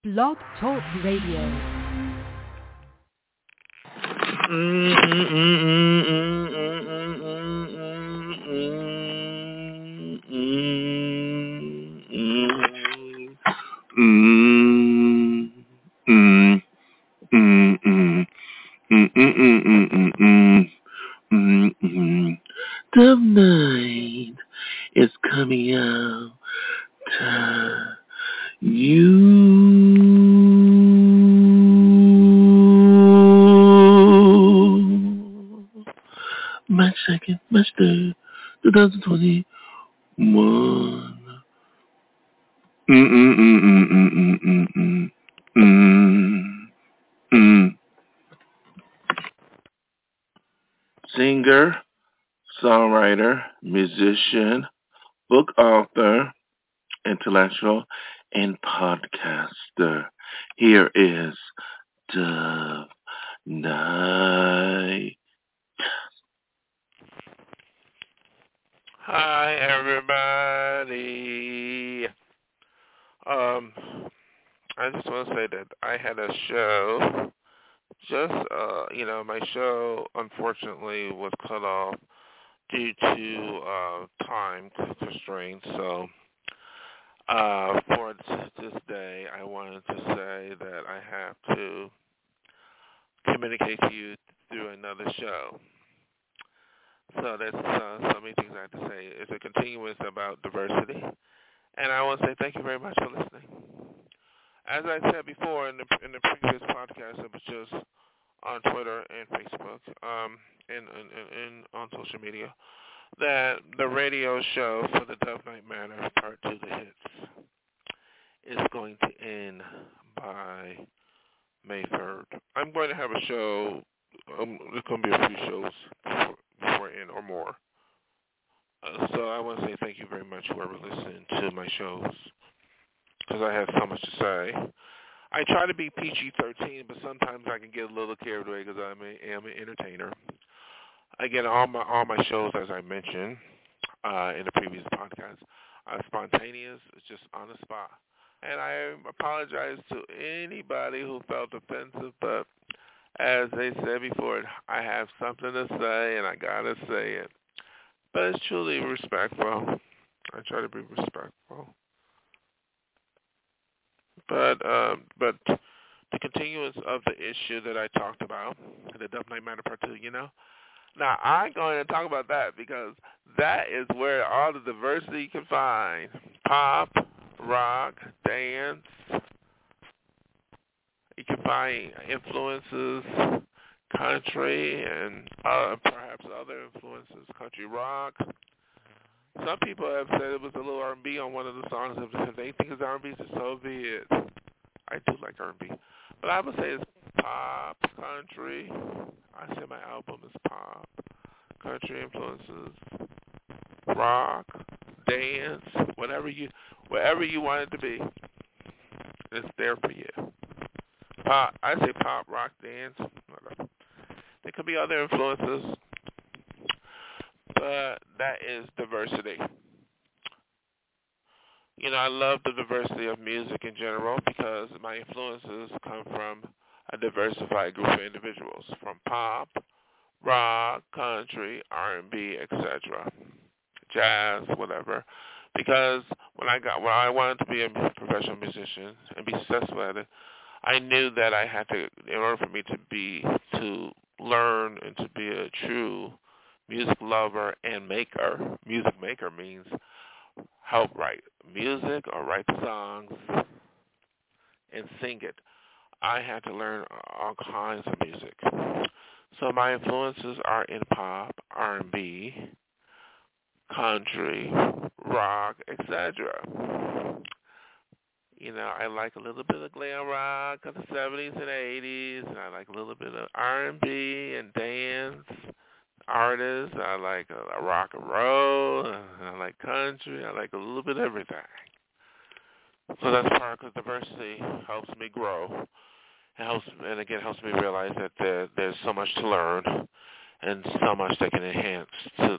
Blog Talk Radio. The night is coming out to you. March 2nd, March 3rd, 2021. Singer, songwriter, musician, book author, intellectual, and podcaster. Here is Dove Night. Hi, everybody. I just want to say that I had a show. My show unfortunately was cut off due to time constraints. So, for this day, I wanted to say that I have to communicate to you through another show. So there's so many things I have to say. It's a continuance about diversity, and I want to say thank you very much for listening. As I said before in the previous podcast, it was just on Twitter and Facebook, and on social media, that the radio show for the Dove Night Manor Part 2, The Hits, is going to end by May 3rd. I'm going to have a show. There's going to be a few shows before end or more. So I want to say thank you very much, whoever listened to my shows, because I have so much to say. I try to be PG-13, but sometimes I can get a little carried away because I am an entertainer. Again, all my shows, as I mentioned in the previous podcast, are spontaneous. It's just on the spot. And I apologize to anybody who felt offensive, but as they said before, I have something to say, and I got to say it. But it's truly respectful. I try to be respectful. But the continuance of the issue that I talked about, the Dove Night Manor Part 2, Now, I'm going to talk about that because that is where all the diversity you can find. Pop, rock, dance. You can find influences, country, and perhaps other influences, country rock. Some people have said it was a little R&B on one of the songs. If they think it's R&B, so be it. I do like R&B. But I would say it's pop, country. I say my album is pop, country influences, rock, dance, wherever you want it to be, it's there for you. Pop, I say pop, rock, dance, whatever. There could be other influences, but that is diversity. I love the diversity of music in general because my influences come from a diversified group of individuals, from pop, rock, country, R&B, etc., jazz, whatever. Because when I wanted to be a professional musician and be successful at it, I knew that I had to, in order for me to learn and to be a true music lover and maker. Music maker means help write music or write the songs and sing it. I had to learn all kinds of music. So my influences are in pop, R&B, country, rock, etc. I like a little bit of glam rock of the 70s and 80s, and I like a little bit of R&B and dance artists. I like a rock and roll. I like country. I like a little bit of everything. So that's part because diversity helps me grow. It helps me realize that there's so much to learn and so much that can enhance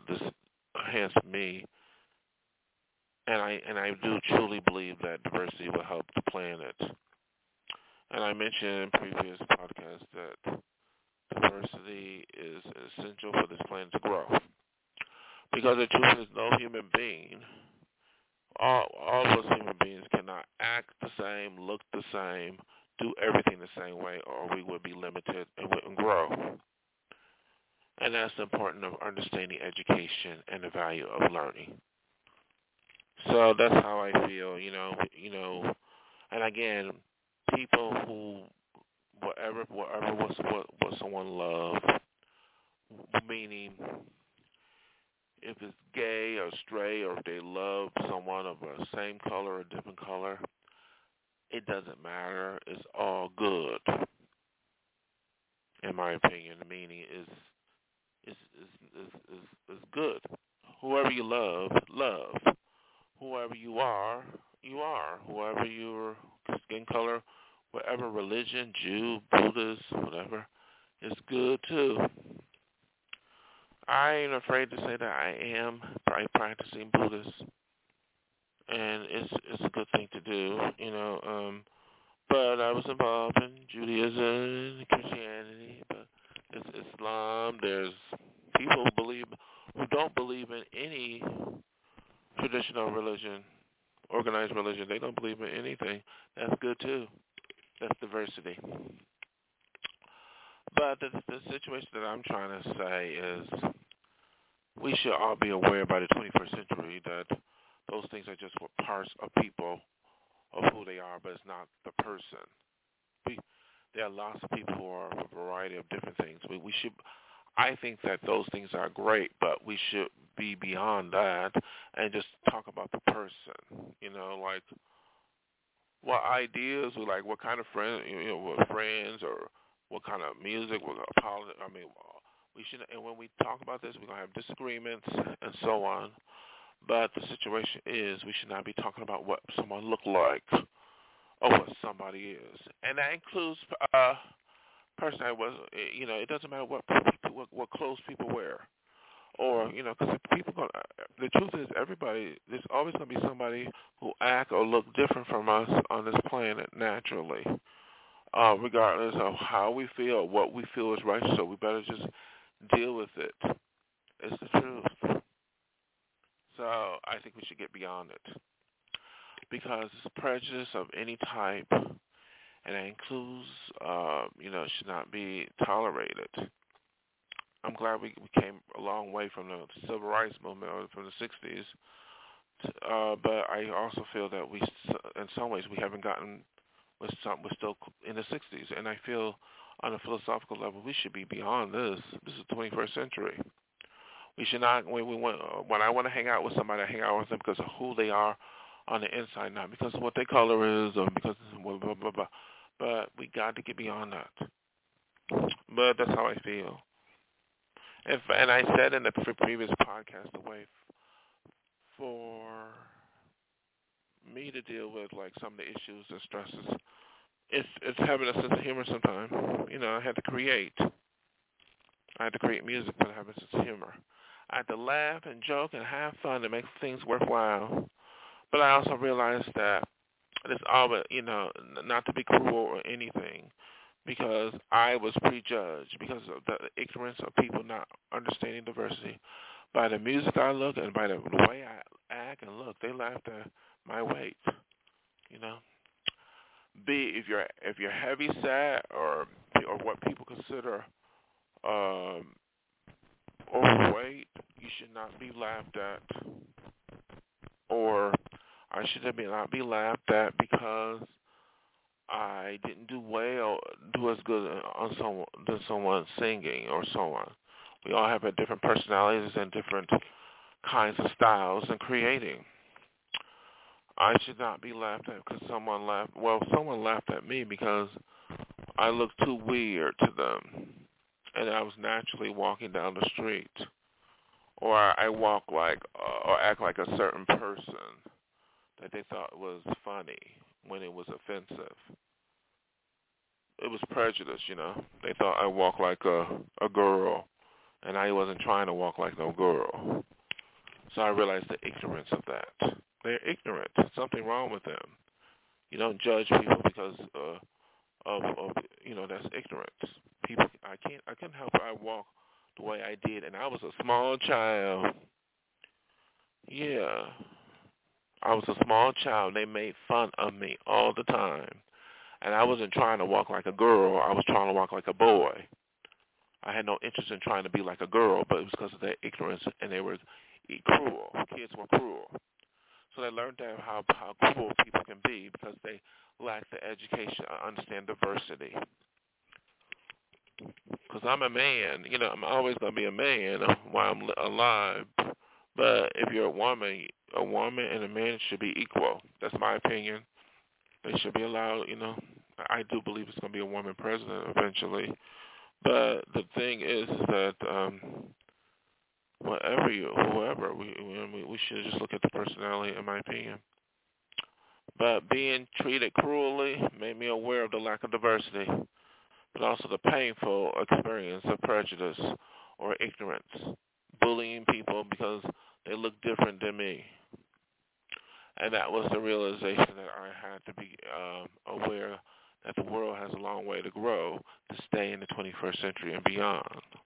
me. And I do truly believe that diversity will help the planet And I mentioned in previous podcasts that diversity is essential for this planet's growth. Because the truth is, no human being, all of us human beings cannot act the same, look the same, do everything the same way, or we would be limited and wouldn't grow. And that's the importance of understanding education and the value of learning. So that's how I feel, and again, people who, whatever what someone loves, meaning if it's gay or straight, or if they love someone of a same color or different color, it doesn't matter. It's all good, in my opinion. The meaning is good. Whoever you love, love. Whoever you are, you are. Whoever your skin color, whatever religion, Jew, Buddhist, whatever, is good too. I ain't afraid to say that I am practicing Buddhist, and it's a good thing to do, But I was involved in Judaism and Christianity, but it's Islam. There's people who don't believe in any traditional religion, organized religion. They don't believe in anything. That's good too. That's diversity. But the situation that I'm trying to say is we should all be aware by the 21st century that those things are just parts of people, of who they are, but it's not the person. There are lots of people who are a variety of different things. I think that those things are great, but we should be beyond that and just talk about the person. Like what ideas, or like what kind of friends, what friends, or what kind of music, we should. And when we talk about this, we're gonna have disagreements and so on. But the situation is, we should not be talking about what someone looked like or what somebody is, and that includes person I was. It doesn't matter what clothes people wear, or because the truth is, there's always going to be somebody who act or look different from us on this planet naturally, regardless of how we feel, what we feel is right. So we better just deal with it. It's the truth. So I think we should get beyond it, because prejudice of any type, and that includes, should not be tolerated. I'm glad we came a long way from the civil rights movement, or from the 60s, but I also feel that in some ways, we haven't gotten, we're still in the 60s, and I feel on a philosophical level, we should be beyond this. This is the 21st century. We should not, when I want to hang out with somebody, I hang out with them because of who they are on the inside, not because of what their color is, or because blah, blah, blah, blah. But we got to get beyond that. But that's how I feel. And I said in the previous podcast, the way for me to deal with like some of the issues and stresses, it's having a sense of humor sometimes. I had to create music, but I have a sense of humor. I had to laugh and joke and have fun to make things worthwhile. But I also realized that it's all, not to be cruel or anything, because I was prejudged because of the ignorance of people not understanding diversity. By the music I look and by the way I act and look, they laughed at my weight. If you're heavy set, or what people consider overweight, you should not be laughed at, or I should not be laughed at because I didn't do as good than someone singing or so on. We all have different personalities and different kinds of styles in creating. I should not be laughed at because someone laughed. Well, someone laughed at me because I looked too weird to them, and I was naturally walking down the street, or I walk like or act like a certain person that they thought was funny when it was offensive. It was prejudice, They thought I walked like a girl, and I wasn't trying to walk like no girl. So I realized the ignorance of that. They're ignorant. Something wrong with them. You don't judge people because of that's ignorance. I couldn't help it. I walked the way I did, and I was a small child. Yeah, I was a small child. They made fun of me all the time, and I wasn't trying to walk like a girl. I was trying to walk like a boy. I had no interest in trying to be like a girl, but it was because of their ignorance, and they were cruel. Kids were cruel. So they learned that how cruel people can be because they lack the education to understand diversity. Because I'm a man, I'm always going to be a man while I'm alive. But if you're a woman and a man should be equal. That's my opinion. They should be allowed, I do believe it's going to be a woman president eventually. But the thing is that whoever, we should just look at the personality, in my opinion. But being treated cruelly made me aware of the lack of diversity, but also the painful experience of prejudice or ignorance, bullying people because they look different than me. And that was the realization that I had to be aware that the world has a long way to grow to stay in the 21st century and beyond.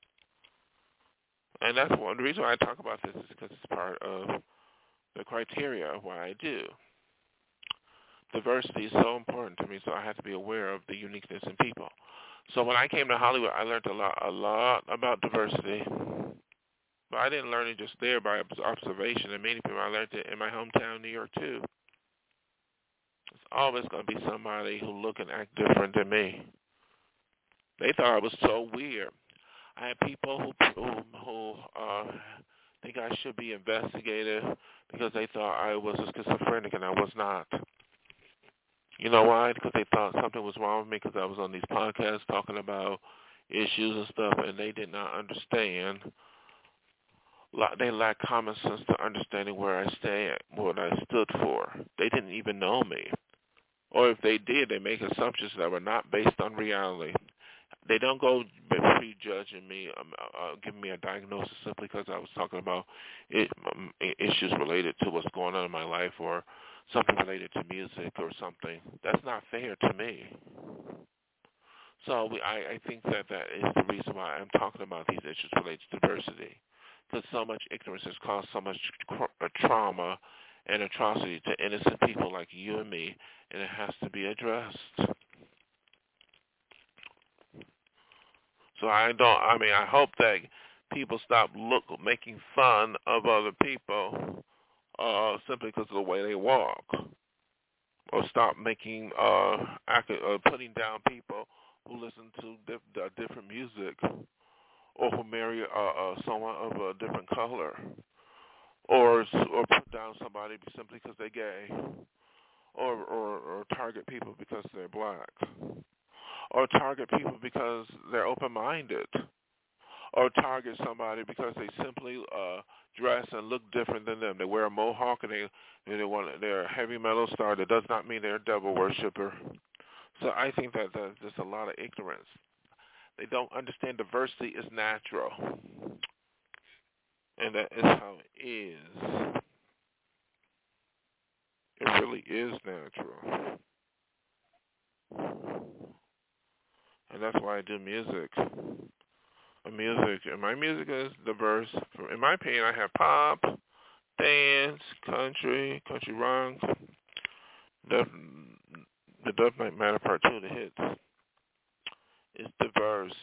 And that's one the reason why I talk about this is because it's part of the criteria of what I do. Diversity is so important to me, so I have to be aware of the uniqueness in people. So when I came to Hollywood, I learned a lot about diversity. But I didn't learn it just there by observation and meeting people. I learned it in my hometown, New York, too. It's always going to be somebody who look and act different than me. They thought I was so weird. I had people who think I should be investigated because they thought I was a schizophrenic, and I was not. You know why? Because they thought something was wrong with me because I was on these podcasts talking about issues and stuff, and they did not understand. They lacked common sense to understanding where I stand, what I stood for. They didn't even know me. Or if they did, they make assumptions that were not based on reality. They don't go prejudging me, giving me a diagnosis simply because I was talking about issues related to what's going on in my life or something related to music or something. That's not fair to me. So I think that is the reason why I'm talking about these issues related to diversity, because so much ignorance has caused so much trauma and atrocity to innocent people like you and me, and it has to be addressed. So I hope that people stop making fun of other people simply because of the way they walk, or stop making putting down people who listen to different music, or who marry someone of a different color, or put down somebody simply because they're gay, or target people because they're black, or target people because they're open-minded, or target somebody because they simply dress and look different than them. They wear a mohawk and they're a heavy metal star. That does not mean they're a devil worshiper. So I think that there's a lot of ignorance. They don't understand diversity is natural, and that is how it is. It really is natural, and that's why I do music. And my music is diverse. In my opinion, I have pop, dance, country rock. The Does Not Matter Part 2 of the hits. It's diverse.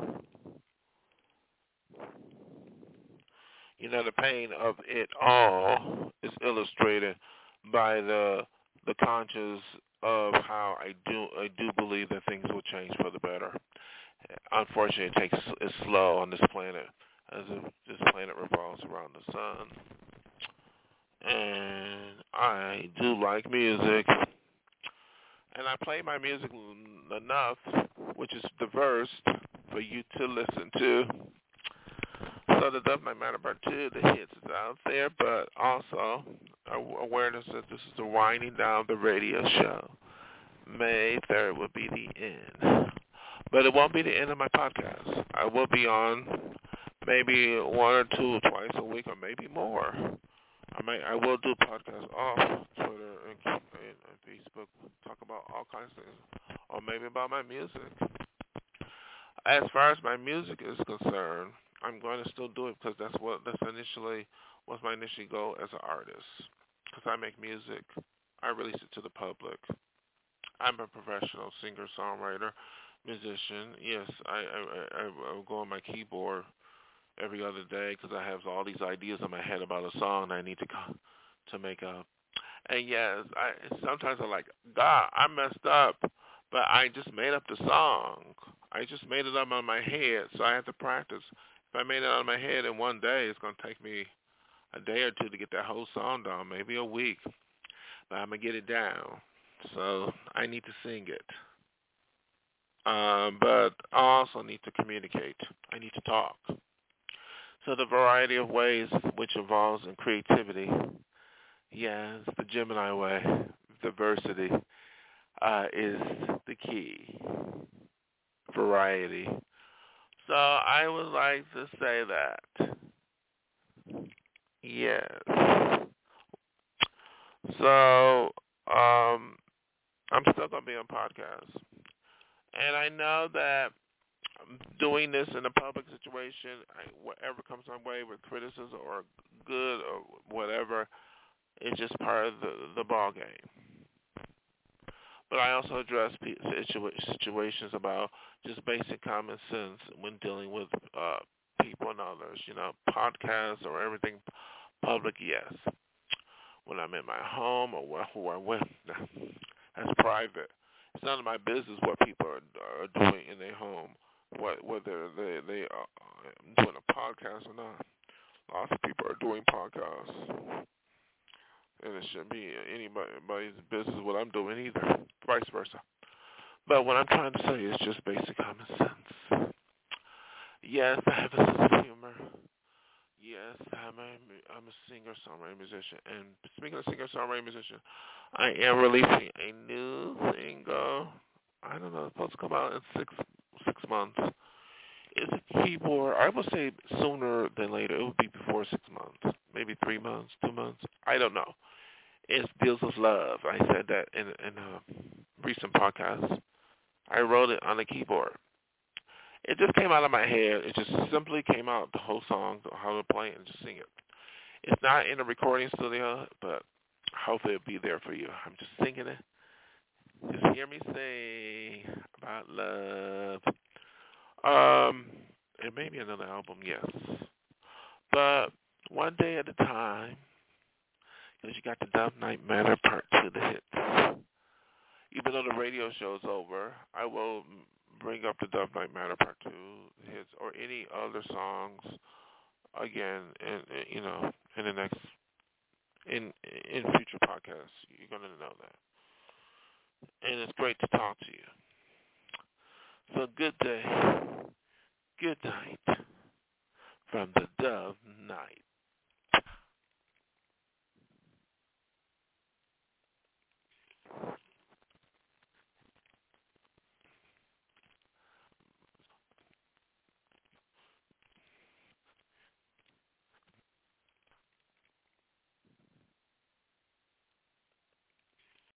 The pain of it all is illustrated by the conscience of how I do believe that things will change for the better. Unfortunately, it's slow on this planet, as if this planet revolves around the sun. And I do like music, and I play my music enough, which is diverse, for you to listen to. So the Does Not Matter Part 2, the hits is out there, but also awareness that this is the winding down of the radio show. May 3rd will be the end. But it won't be the end of my podcast. I will be on maybe one or two, twice a week, or maybe more. I will do podcasts off Twitter and Facebook, talk about all kinds of things. or maybe about my music. As far as my music is concerned, I'm going to still do it because that's initially was my initial goal as an artist. Because I make music, I release it to the public. I'm a professional singer, songwriter, musician. Yes, I go on my keyboard every other day because I have all these ideas in my head about a song that I need to make up. And yes, sometimes I'm like, God, I messed up, but I just made up the song. I just made it up on my head, so I have to practice. If I made it on my head in one day, it's going to take me a day or two to get that whole song down, maybe a week. But I'm going to get it down. So I need to sing it. But I also need to communicate. I need to talk. So the variety of ways which involves in creativity, yes, the Gemini way, diversity, is the key. Variety. So I would like to say that. Yes. So I'm still going to be on podcasts. And I know that I'm doing this in a public situation, whatever comes my way with criticism or good or whatever, it's just part of the ball game. But I also address situations about just basic common sense when dealing with people and others. Podcasts or everything public, yes. When I'm in my home or where I went, that's private. It's none of my business what people are doing in their home, whether they are doing a podcast or not. Lots of people are doing podcasts. And it shouldn't be anybody's business what I'm doing either, vice versa. But what I'm trying to say is just basic common sense. Yes, I have a sense of humor. Yes, I'm a singer, songwriter, musician. And speaking of singer, songwriter, musician, I am releasing a new single. I don't know, it's supposed to come out in six months. It's a keyboard. I would say sooner than later. It would be before 6 months, maybe 3 months, 2 months. I don't know. It deals with love. I said that in a recent podcast. I wrote it on the keyboard. It just came out of my head. It just simply came out, the whole song, how to play it and just sing it. It's not in a recording studio, but hopefully it'll be there for you. I'm just singing it. Just hear me sing about love. It may be another album, yes. But one day at a time, because you got the Dove Night Matter Part 2, the hits. Even though the radio show's over, I will bring up the Dove Night Matter Part 2 hits or any other songs again, in the next, in future podcasts. You're going to know that. And it's great to talk to you. So good day, good night from the Dove Night.